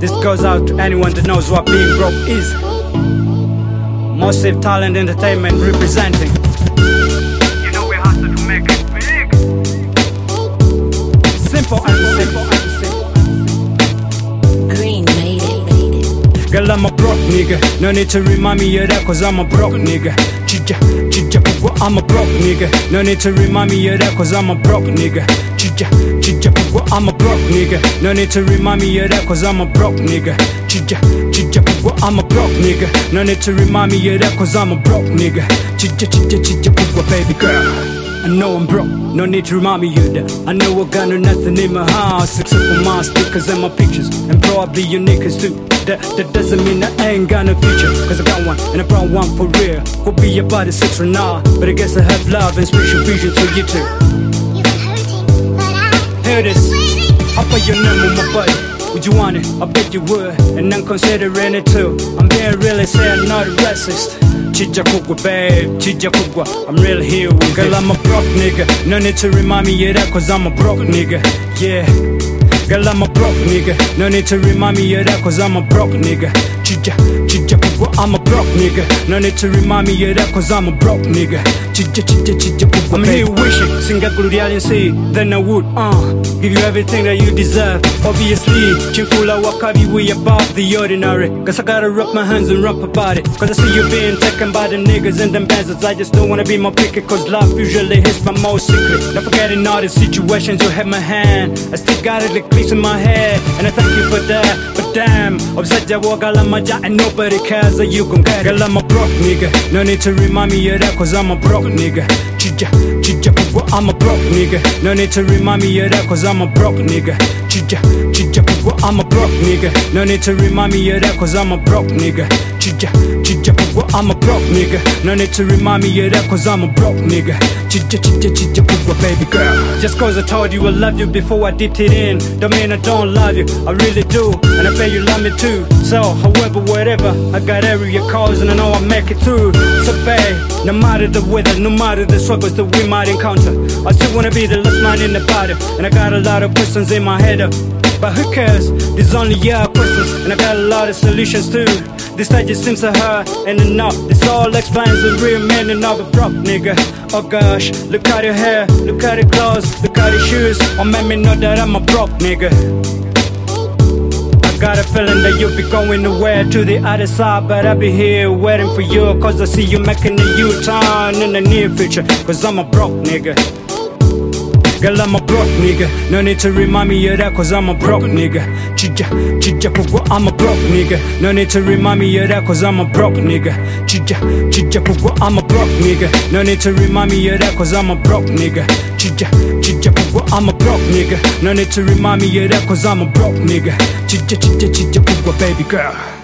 This goes out to anyone that knows what being broke is. Massive Talent Entertainment representing. You know we hustle to make it big. Simple and simple. Green made it. Girl, I'm a broke nigga. No need to remind me of that, cause I'm a broke nigga. Chija, I'm a broke nigga. No need to remind me of that, cause I'm a broke nigga. Chija, I'm a broke nigga. No need to remind me of that, cause I'm a broke nigga. Chija, I'm a broke nigga. No need to remind me of that, cause I'm a broke nigga. Chija, baby girl, I know I'm broke, no need to remind me of that. I know I got nothing in my house except for my stickers and my pictures, and probably your niggas too. That doesn't mean I ain't got no future, cause I got one, and I brought one for real. Could be about a 6 or 9, but I guess I have love and special vision for you too. You've been hurting, but Hear this, I'll put your name on my body. Would you want it? I bet you would, and I'm considering it too. I'm being really sad, not a racist. Chija kugwa, babe, chija kugwa, I'm real here with girl, I'm a broke nigga. No need to remind me of that, cause I'm a broke nigga. Yeah, girl, I'm a broke nigga. No need to remind me of that, cause I'm a broke nigga. Chija kugwa, I'm a broke nigga. No need to remind me of that, cause I'm a broke nigga. Chija kugwa, I'm here wishing, singa glorial and say, then I would, give you everything that you deserve. Obviously, chinkula wakabi, we above the ordinary. Cause I gotta rub my hands and rap about it. Cause I see you being taken by the niggas and them bands. I just don't wanna be more picky, cause love usually hits my most secret. Not forgetting all the situations you had my hand. I still got it like cleats in my head, and I thank you for that. But damn, upside ya walk all my jaw and nobody cares that you gon' get it. Girl, I'm a broke nigga. No need to remind me of that, cause I'm a broke nigga. Chija, I'm a broke nigga. No need to remind me of that, cause I'm a broke nigga. Chija, I'm a broke nigga. No need to remind me of that, cause I'm a broke nigga. Chija, I'm a broke nigga. No need to remind me of that, cause I'm a broke nigga. Chija, baby girl. Just cause I told you I loved you before I dipped it in, don't mean I don't love you, I really do. And I bet you love me too. So, however, whatever, I got area calls and I know I'll make it through. So babe, no matter the weather, no matter the struggles that we might encounter, I still wanna be the last man in the battle. And I got a lot of questions in my head, but who cares? There's only your questions, and I got a lot of solutions too. This stage just seems to her and enough. This all explains the real meaning of a broke nigga. Oh gosh, look at your hair, look at your clothes, look at your shoes. Oh, make me know that I'm a broke nigga. I got a feeling that you'll be going nowhere to the other side, but I'll be here waiting for you, cause I see you making a U-turn in the near future. Cause I'm a broke nigga. Girl, I'm a broke nigga. No need to remind me of that, cause I'm a broke nigga. Chija, I'm a broke nigga. No need to remind me of that, cause I'm a broke nigga. Chija, I'm a broke nigga. No need to remind me of that, cause I'm a broke nigga. Chija, I'm a broke nigga. No need to remind me of that, cause I'm a broke nigga. Chija, baby girl.